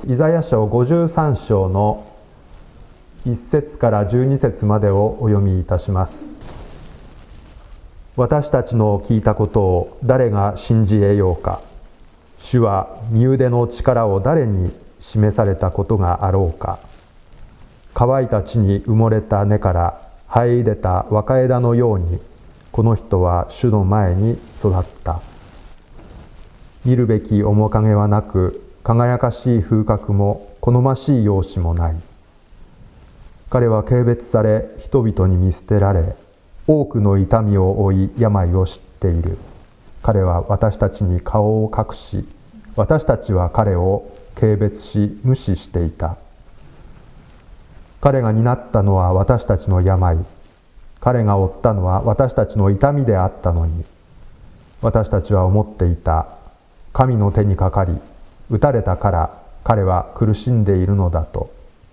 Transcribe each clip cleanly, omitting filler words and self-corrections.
イザヤ書53章の1節から12節までをお読みいたします。私たちの聞いたことを誰が信じ得ようか。主は身腕の力を誰に示されたことがあろうか。乾いた地に埋もれた根から生え出た若枝のように、この人は主の前に育った。見るべき面影はなく、輝かしい風格も好ましい容姿もない。彼は軽蔑され、人々に見捨てられ、多くの痛みを負い、病を知っている。彼は私たちに顔を隠し、私たちは彼を軽蔑し、無視していた。彼が担ったのは私たちの病、彼が負ったのは私たちの痛みであったのに、私たちは思っていた。神の手にかかり、打たれたから彼は苦しんでいるのだと。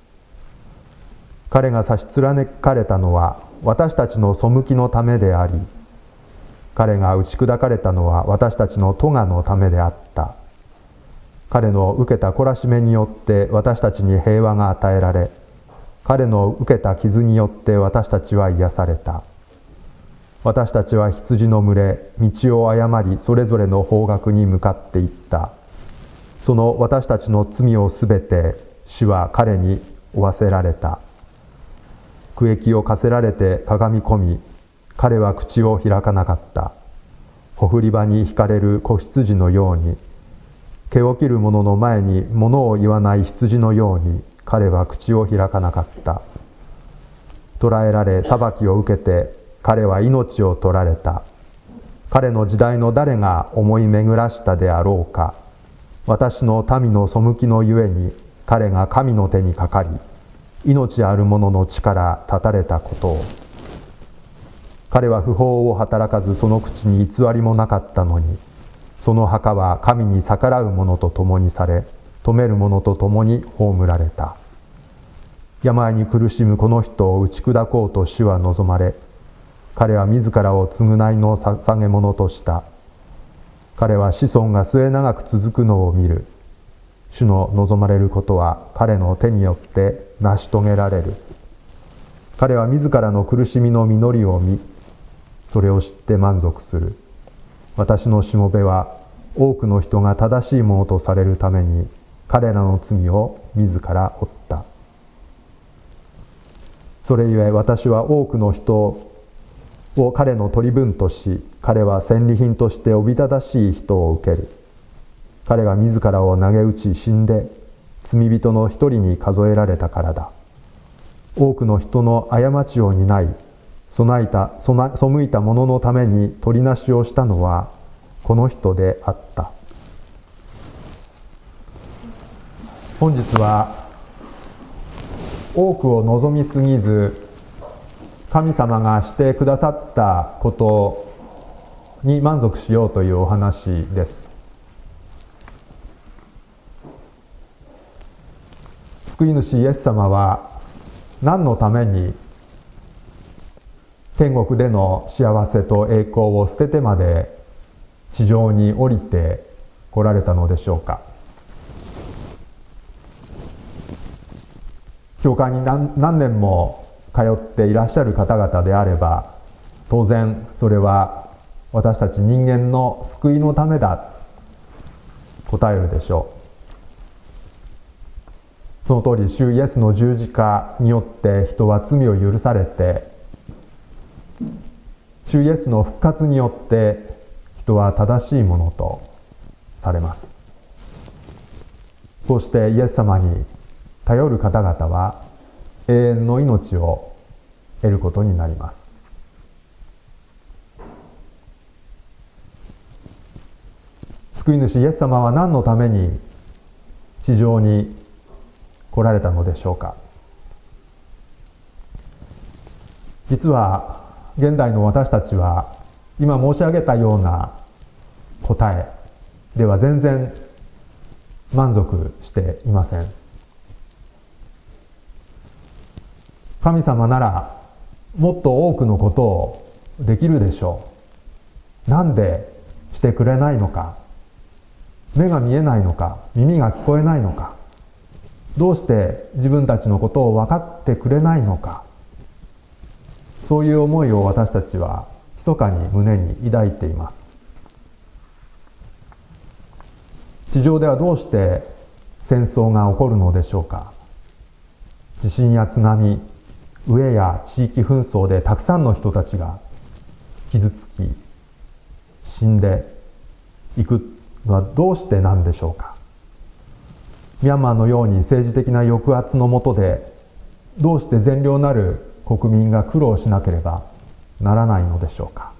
彼が差し貫かれたのは私たちの背きのためであり、彼が打ち砕かれたのは私たちの咎のためであった。彼の受けた懲らしめによって私たちに平和が与えられ、彼の受けた傷によって私たちは癒された。私たちは羊の群れ、道を誤りそれぞれの方角に向かっていった。その私たちの罪をすべて主は彼に負わせられた。苦役を課せられてかがみ込み、彼は口を開かなかった。ほふり場に引かれる子羊のように、毛を切る者の前に物を言わない羊のように、彼は口を開かなかった。捕らえられ裁きを受けて、彼は命を取られた。彼の時代の誰が思い巡らしたであろうか。私の民の背きのゆえに、彼が神の手にかかり、命ある者の地から断たれたことを。彼は不法を働かず、その口に偽りもなかったのに、その墓は神に逆らう者と共にされ、富める者と共に葬られた。病に苦しむこの人を打ち砕こうと主は望まれ、彼は自らを償いの捧げ物とした。彼は子孫が末永く続くのを見る。主の望まれることは彼の手によって成し遂げられる。彼は自らの苦しみの実りを見、それを知って満足する。私のしもべは多くの人が正しいものとされるために、彼らの罪を自ら負った。それゆえ私は多くの人を彼の取り分とし、彼は戦利品としておびただしい人を受ける。彼が自らを投げ打ち死んで、罪人の一人に数えられたからだ。多くの人の過ちを担い、背いた者のために取りなしをしたのはこの人であった。本日は多くを望みすぎず、神様がしてくださったことに満足しようというお話です。救い主イエス様は何のために天国での幸せと栄光を捨ててまで地上に降りて来られたのでしょうか。教会に何年も通っていらっしゃる方々であれば、当然それは私たち人間の救いのためだ答えるでしょう。その通り、主イエスの十字架によって人は罪を許されて、主イエスの復活によって人は正しいものとされます。こうしてイエス様に頼る方々は永遠の命を得ることになります。救い主イエス様は何のために地上に来られたのでしょうか。実は現代の私たちは今申し上げたような答えでは全然満足していません。神様ならもっと多くのことをできるでしょう。なんでしてくれないのか。目が見えないのか、耳が聞こえないのか。 どうして自分たちのことを分かってくれないのか、そういう思いを私たちは密かに胸に抱いています。地上ではどうして戦争が起こるのでしょうか。地震や津波、飢えや地域紛争でたくさんの人たちが傷つき、死んでいくのはどうしてなんでしょうか。ミャンマーのように政治的な抑圧の下で、どうして善良なる国民が苦労しなければならないのでしょうか。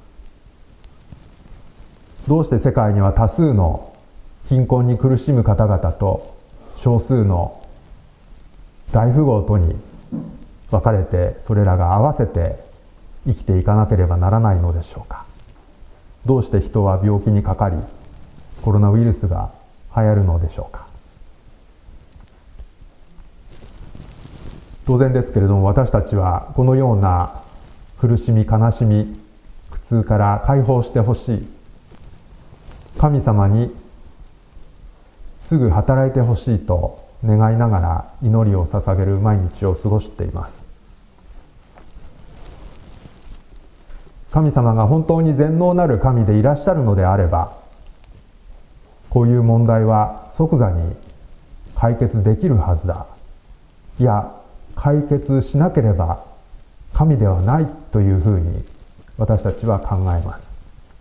どうして世界には多数の貧困に苦しむ方々と少数の大富豪とに分かれて、それらが合わせて生きていかなければならないのでしょうか。どうして人は病気にかかり、コロナウイルスが流行るのでしょうか。当然ですけれども、私たちはこのような苦しみ、悲しみ、苦痛から解放してほしい、神様にすぐ働いてほしいと願いながら祈りを捧げる毎日を過ごしています。神様が本当に全能なる神でいらっしゃるのであれば、こういう問題は即座に解決できるはずだ。いや、解決しなければ神ではないというふうに私たちは考えます。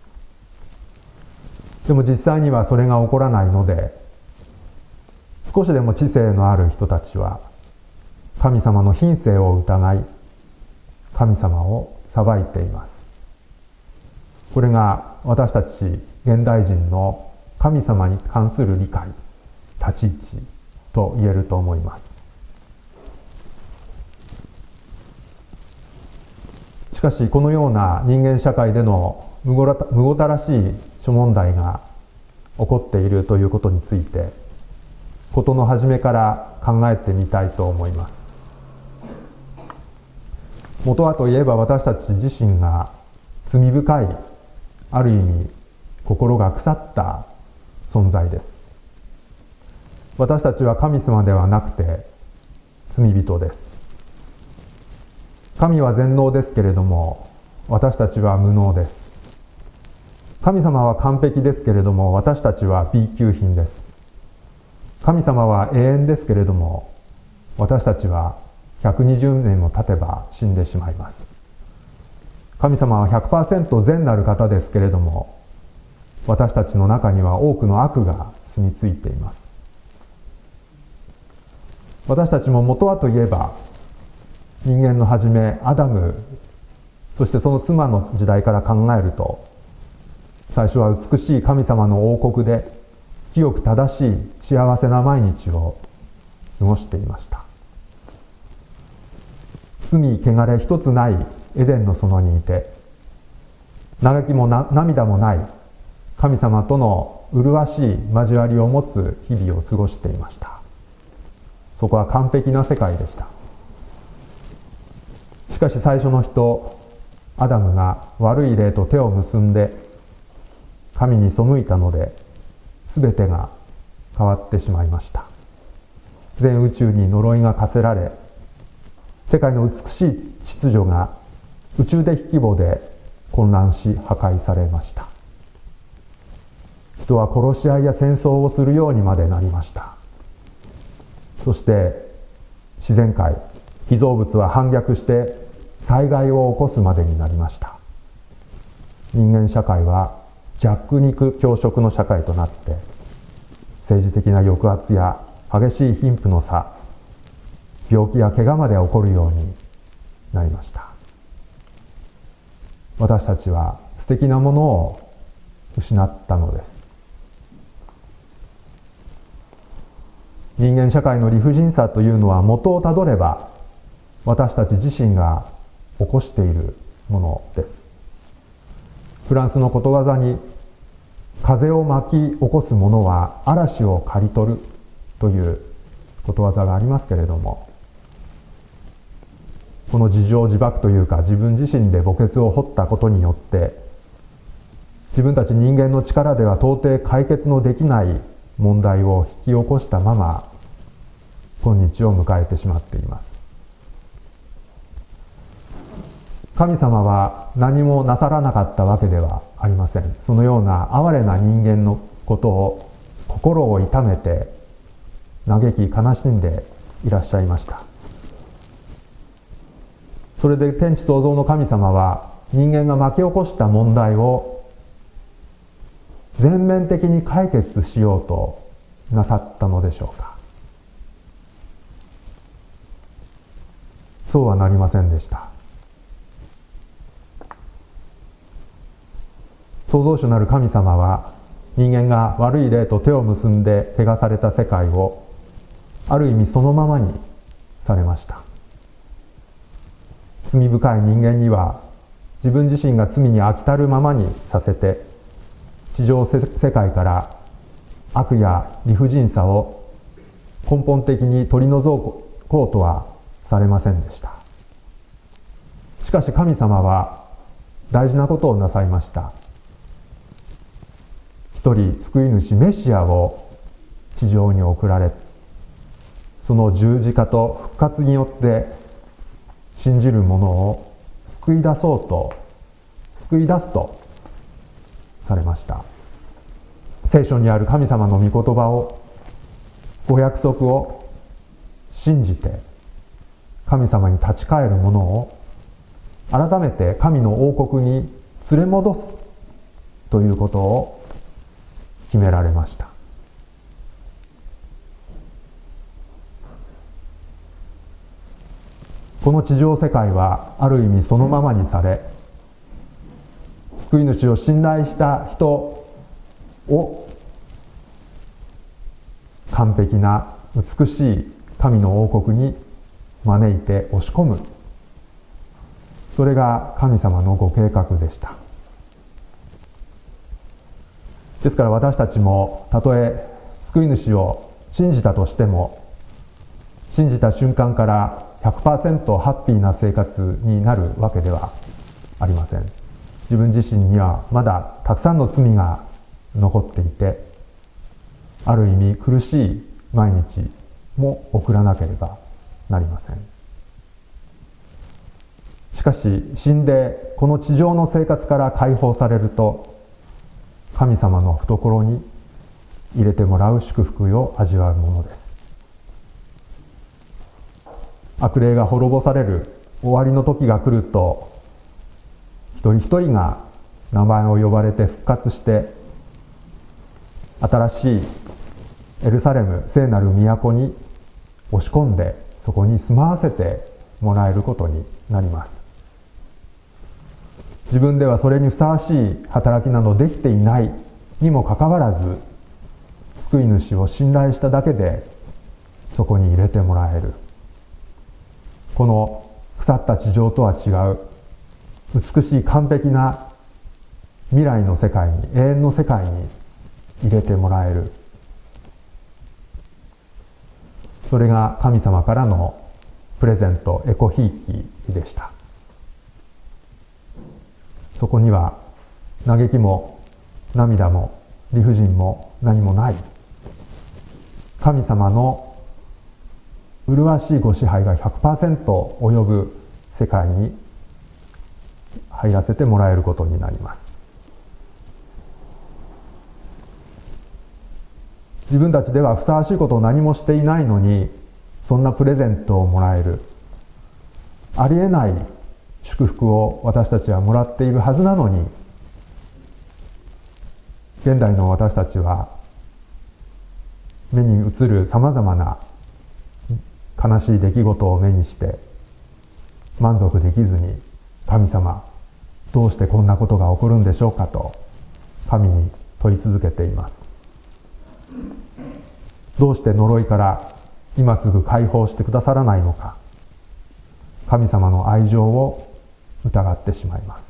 でも実際にはそれが起こらないので、少しでも知性のある人たちは神様の品性を疑い、神様を裁いています。これが私たち現代人の神様に関する理解、立ち位置と言えると思います。しかしこのような人間社会でのむごたらしい諸問題が起こっているということについて、事の初めから考えてみたいと思います。元はといえば私たち自身が罪深い、ある意味心が腐った存在です。私たちは神様ではなくて罪人です。神は全能ですけれども、私たちは無能です。神様は完璧ですけれども、私たちは B 級品です。神様は永遠ですけれども、私たちは120年も経てば死んでしまいます。神様は 100% 善なる方ですけれども、私たちの中には多くの悪が住み着いています。私たちも元はといえば、人間の初めアダム、そしてその妻の時代から考えると、最初は美しい神様の王国で清く正しい幸せな毎日を過ごしていました。罪汚れ一つないエデンの園にいて、嘆きも涙もない神様との麗しい交わりを持つ日々を過ごしていました。そこは完璧な世界でした。しかし最初の人アダムが悪い霊と手を結んで神に背いたので、全てが変わってしまいました。全宇宙に呪いが課せられ、世界の美しい秩序が宇宙的規模で混乱し破壊されました。人は殺し合いや戦争をするようにまでなりました。そして自然界、被造物は反逆して災害を起こすまでになりました。人間社会は弱肉強食の社会となって、政治的な抑圧や激しい貧富の差、病気や怪我まで起こるようになりました。私たちは素敵なものを失ったのです。人間社会の理不尽さというのは元をたどれば、私たち自身が起こしているものです。フランスのことわざに、風を巻き起こす者は嵐を刈り取るということわざがありますけれども、この自縄自縛というか、自分自身で墓穴を掘ったことによって、自分たち人間の力では到底解決のできない問題を引き起こしたまま、 今日を迎えてしまっています。神様は何もなさらなかったわけではありません。そのような哀れな人間のことを心を痛めて嘆き悲しんでいらっしゃいました。それで天地創造の神様は人間が巻き起こした問題を全面的に解決しようとなさったのでしょうか。そうはなりませんでした。創造主なる神様は人間が悪い霊と手を結んで汚された世界をある意味そのままにされました。罪深い人間には自分自身が罪に飽きたるままにさせて、地上世界から悪や理不尽さを根本的に取り除こうとはされませんでした。しかし神様は大事なことをなさいました。一人救い主メシアを地上に送られ、その十字架と復活によって信じる者を救い出すとされました。聖書にある神様の御言葉を、ご約束を信じて神様に立ち返る者を改めて神の王国に連れ戻すということを決められました。この地上世界はある意味そのままにされ、救い主を信頼した人を完璧な美しい神の王国に招いて押し込む、それが神様のご計画でした。ですから私たちもたとえ救い主を信じたとしても、信じた瞬間から 100% ハッピーな生活になるわけではありません。自分自身にはまだたくさんの罪が残っていて、ある意味苦しい毎日も送らなければなりません。しかし死んでこの地上の生活から解放されると、神様の懐に入れてもらう祝福を味わうものです。悪霊が滅ぼされる終わりの時が来ると、一人一人が名前を呼ばれて復活して、新しいエルサレム聖なる都に押し込んで、そこに住まわせてもらえることになります。自分ではそれにふさわしい働きなどできていないにもかかわらず、救い主を信頼しただけでそこに入れてもらえる。この腐った地上とは違う美しい完璧な未来の世界に、永遠の世界に入れてもらえる。それが神様からのプレゼント、エコひいきでした。そこには嘆きも涙も理不尽も何もない、神様の麗しいご支配が 100% 及ぶ世界に入らせてもらえることになります。自分たちではふさわしいことを何もしていないのに、そんなプレゼントをもらえる、ありえない祝福を私たちはもらっているはずなのに、現代の私たちは目に映るさまざまな悲しい出来事を目にして満足できずに、神様どうしてこんなことが起こるんでしょうかと神に問い続けています。どうして呪いから今すぐ解放してくださらないのか、神様の愛情を疑ってしまいます。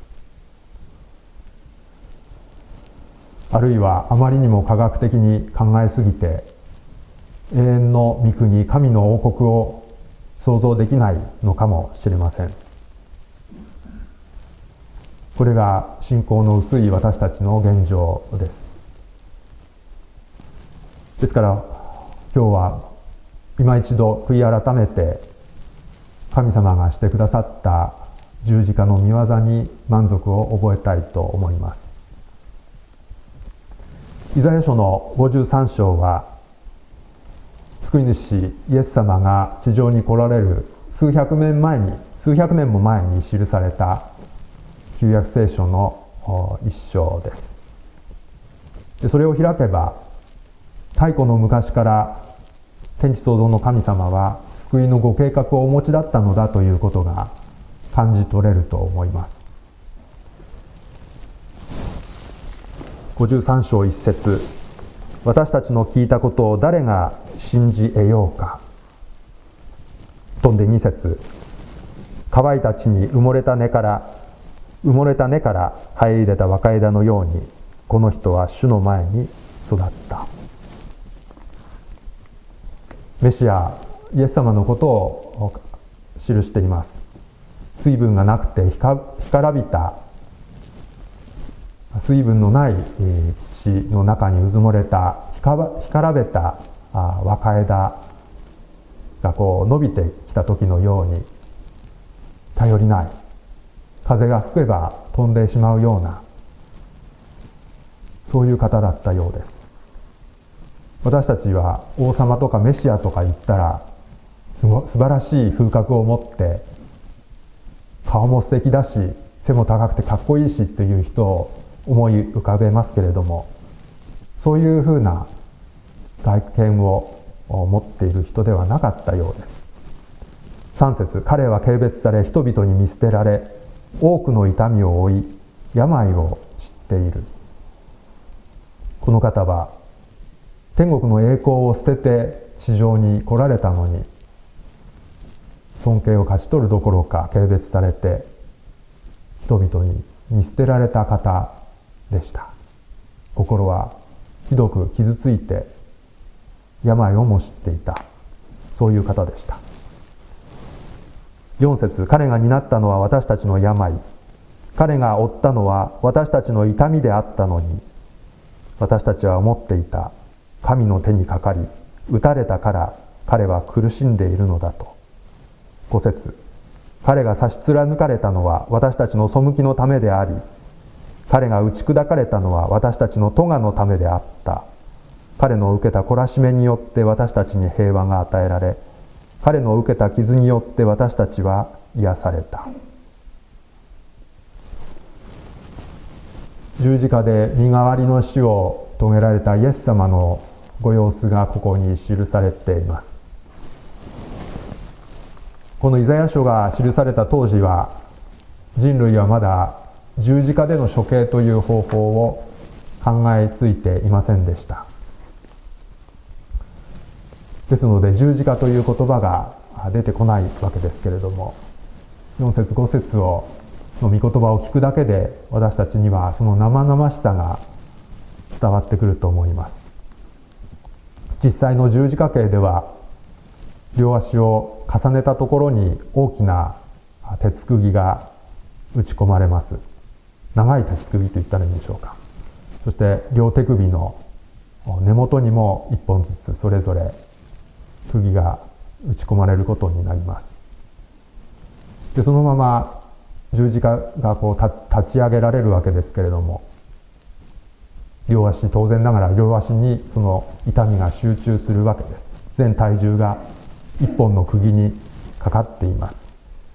あるいはあまりにも科学的に考えすぎて、永遠の御国、神の王国を想像できないのかもしれません。これが信仰の薄い私たちの現状です。ですから今日は今一度悔い改めて神様がしてくださった十字架の御業に満足を覚えたいと思います。イザヤ書の53章は、救い主イエス様が地上に来られる数百年も前に記された旧約聖書の一章です。でそれを開けば、太古の昔から天地創造の神様は救いのご計画をお持ちだったのだということが感じ取れると思います。53章1節、私たちの聞いたことを誰が信じ得ようか。飛んで2節、乾いた地に埋もれた根から生え出た若枝のように、この人は主の前に育った。メシアイエス様のことを記しています。水分がなくて干からびた、水分のない土の中にうずもれた干からべた若枝がこう伸びてきた時のように、頼りない、風が吹けば飛んでしまうような、そういう方だったようです。私たちは王様とかメシアとか言ったら素晴らしい風格を持って、顔も素敵だし背も高くてかっこいいしっていう人を思い浮かべますけれども、そういうふうな外見を持っている人ではなかったようです。3節、彼は軽蔑され人々に見捨てられ、多くの痛みを負い病を知っている。この方は天国の栄光を捨てて地上に来られたのに、尊敬を勝ち取るどころか軽蔑されて人々に見捨てられた方でした。心はひどく傷ついて病をも知っていた、そういう方でした。4節、彼が担ったのは私たちの病、彼が負ったのは私たちの痛みであったのに、私たちは思っていた。神の手にかかり打たれたから彼は苦しんでいるのだと。5節、彼が差し貫かれたのは私たちの背きのためであり、彼が打ち砕かれたのは私たちの咎のためであった。彼の受けた懲らしめによって私たちに平和が与えられ、彼の受けた傷によって私たちは癒された。十字架で身代わりの死を遂げられたイエス様のご様子がここに記されています。このイザヤ書が記された当時は、人類はまだ十字架での処刑という方法を考えついていませんでした。ですので十字架という言葉が出てこないわけですけれども、4節5節の御言葉を聞くだけで私たちにはその生々しさが伝わってくると思います。実際の十字架刑では、両足を重ねたところに大きな鉄釘が打ち込まれます。長い鉄釘と言ったらいいんでしょうか。そして両手首の根元にも一本ずつそれぞれ釘が打ち込まれることになります。でそのまま十字架がこう立ち上げられるわけですけれども、両足、当然ながら両足にその痛みが集中するわけです。全体重が一本の釘にかかっています。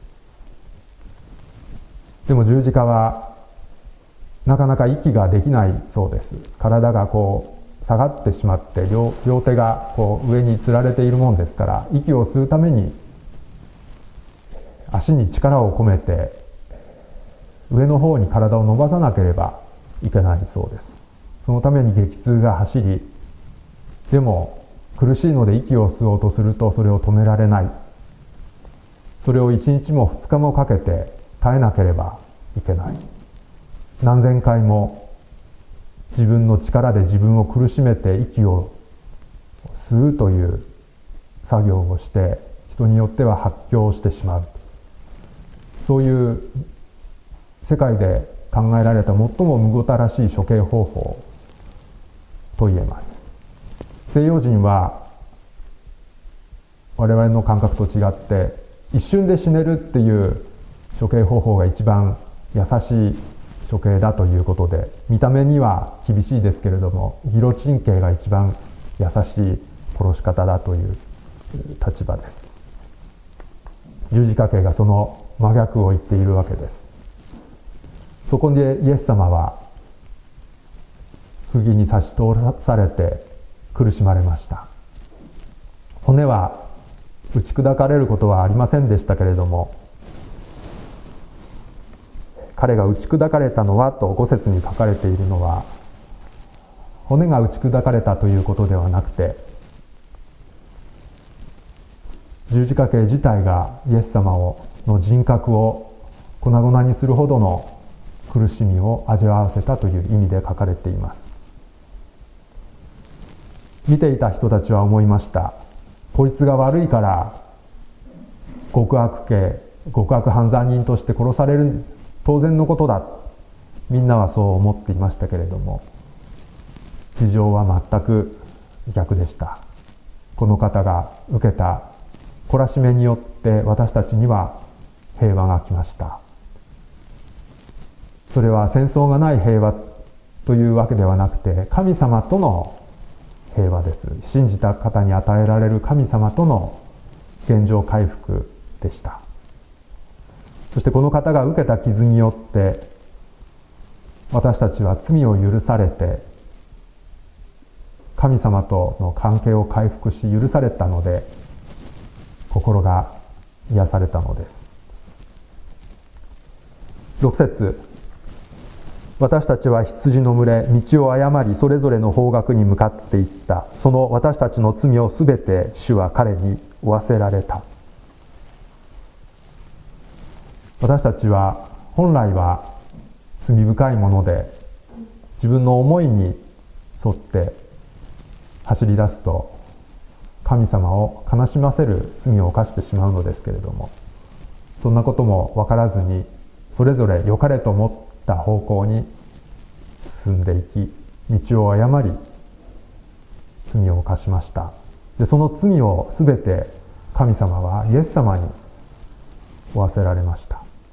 でも十字架はなかなか息ができないそうです。体がこう下がってしまって、両手がこう上につられているもんですから、息を吸うために足に力を込めて上の方に体を伸ばさなければいけないそうです。そのために激痛が走り、でも苦しいので息を吸おうとするとそれを止められない。それを1日も2日もかけて耐えなければいけない。何千回も自分の力で自分を苦しめて息を吸うという作業をして、人によっては発狂してしまう。そういう世界で考えられた最もむごたらしい処刑方法と言えます。西洋人は我々の感覚と違って一瞬で死ねるっていう処刑方法が一番優しい処刑だということで、見た目には厳しいですけれどもギロチン刑が一番優しい殺し方だという立場です。十字架刑がその真逆を言っているわけです。そこでイエス様は釘に差し通されて苦しまれました。骨は打ち砕かれることはありませんでしたけれども、彼が打ち砕かれたのはと5節に書かれているのは、骨が打ち砕かれたということではなくて、十字架刑自体がイエス様の人格を粉々にするほどの苦しみを味わわせたという意味で書かれています。見ていた人たちは思いました。こいつが悪いから極悪犯罪人として殺される当然のことだ。みんなはそう思っていましたけれども、事情は全く逆でした。この方が受けた懲らしめによって私たちには平和が来ました。それは戦争がない平和というわけではなくて、神様との平和です。信じた方に与えられる神様との現状回復でした。そしてこの方が受けた傷によって私たちは罪を許されて、神様との関係を回復し許されたので、心が癒されたのです。6節、私たちは羊の群れ、道を誤りそれぞれの方角に向かっていった。その私たちの罪をすべて主は彼に負わせられた。私たちは本来は罪深いもので、自分の思いに沿って走り出すと神様を悲しませる罪を犯してしまうのですけれども、そんなことも分からずにそれぞれ良かれと思った方向に進んでいき、道を誤り罪を犯しました。でその罪をすべて神様はイエス様に負わせられました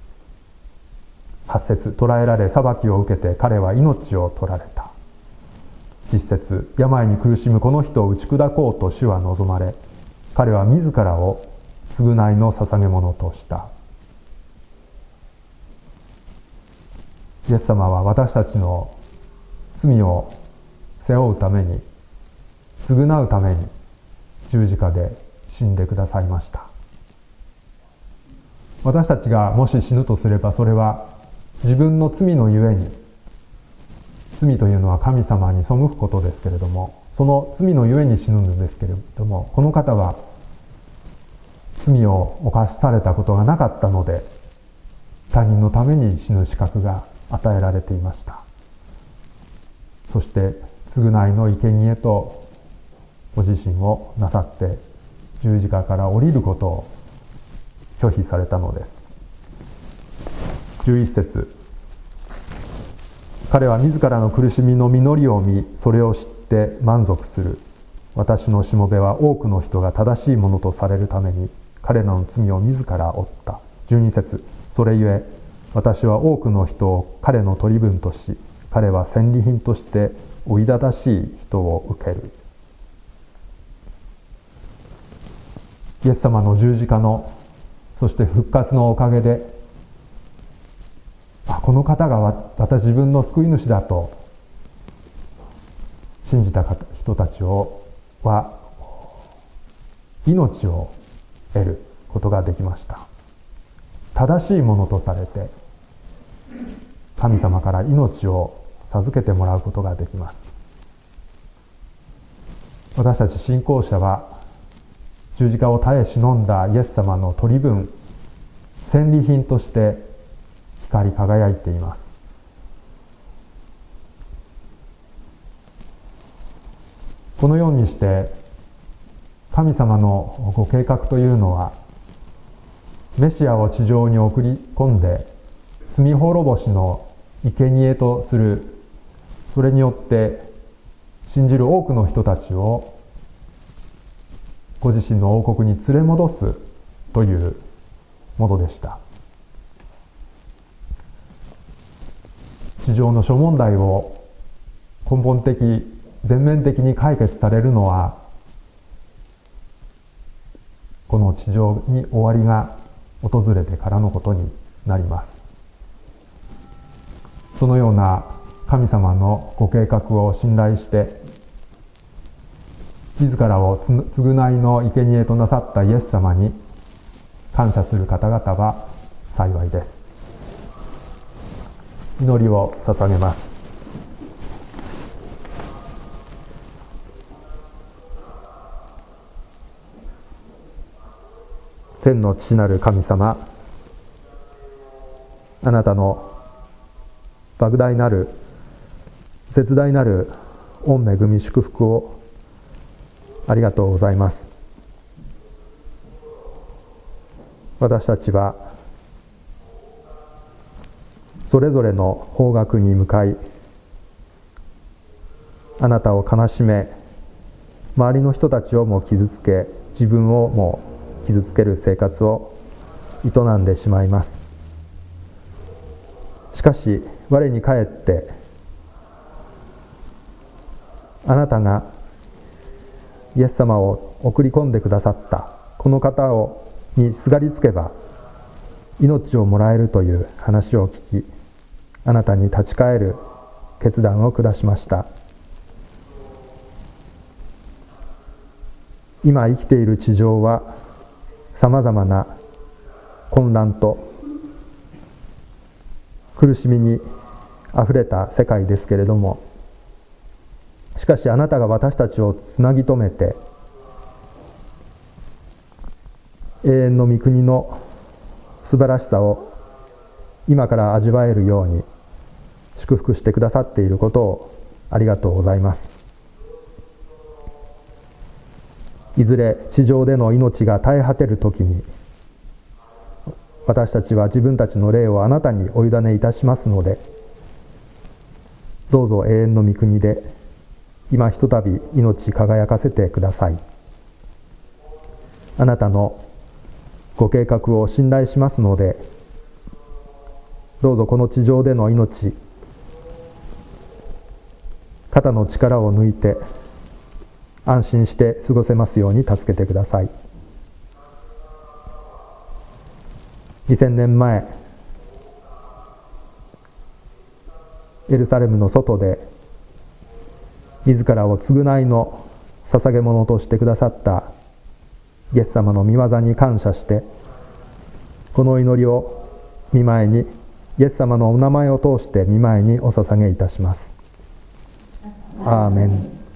。8節、捕らえられ裁きを受けて彼は命を取られた。10節、病に苦しむこの人を打ち砕こうと主は望まれ、彼は自らを償いの捧げ物とした。イエス様は私たちの罪を背負うために、償うために十字架で死んでくださいました。私たちがもし死ぬとすれば、それは自分の罪のゆえに、罪というのは神様に背くことですけれども、その罪のゆえに死ぬんですけれども、この方は罪を犯されたことがなかったので、他人のために死ぬ資格が与えられていました。そして償いの生贄とご自身をなさって十字架から降りることを拒否されたのです。11節、彼は自らの苦しみの実りを見、それを知って満足する。私のしもべは多くの人が正しいものとされるために彼らの罪を自ら負った。12節、それゆえ私は多くの人を彼の取り分とし、彼は戦利品としておいだだしい人を受ける。イエス様の十字架の、そして復活のおかげで、この方が私自分の救い主だと信じた人たちは命を得ることができました。正しいものとされて神様から命を授けてもらうことができます。私たち信仰者は十字架を耐え忍んだイエス様の取り分、戦利品として光り輝いています。このようにして神様のご計画というのは、メシアを地上に送り込んで罪滅ぼしの生贄とする、それによって信じる多くの人たちをご自身の王国に連れ戻すというものでした。地上の諸問題を根本的全面的に解決されるのは、この地上に終わりが訪れてからのことになります。そのような神様のご計画を信頼して、自らを償いの生贄となさったイエス様に感謝する方々は幸いです。祈りを捧げます。天の父なる神様、あなたの莫大なる絶大なる御恵み祝福をありがとうございます。私たちはそれぞれの方角に向かい、あなたを悲しめ、周りの人たちをも傷つけ、自分をも傷つける生活を営んでしまいます。しかし我に返って、あなたがイエス様を送り込んでくださったこの方にすがりつけば命をもらえるという話を聞き、あなたに立ち返る決断を下しました。今生きている地上はさまざまな混乱と苦しみにあふれた世界ですけれども、しかしあなたが私たちをつなぎ止めて、永遠の御国の素晴らしさを今から味わえるように祝福してくださっていることをありがとうございます。いずれ地上での命が絶え果てるときに、私たちは自分たちの霊をあなたにお委ねいたしますので、どうぞ永遠の御国で今ひとたび命輝かせてください。あなたのご計画を信頼しますので、どうぞこの地上での命、肩の力を抜いて安心して過ごせますように助けてください。2000年前、エルサレムの外で自らを償いの捧げ物としてくださったイエス様の御業に感謝して、この祈りを御前に、イエス様のお名前を通して御前にお捧げいたします。アーメン。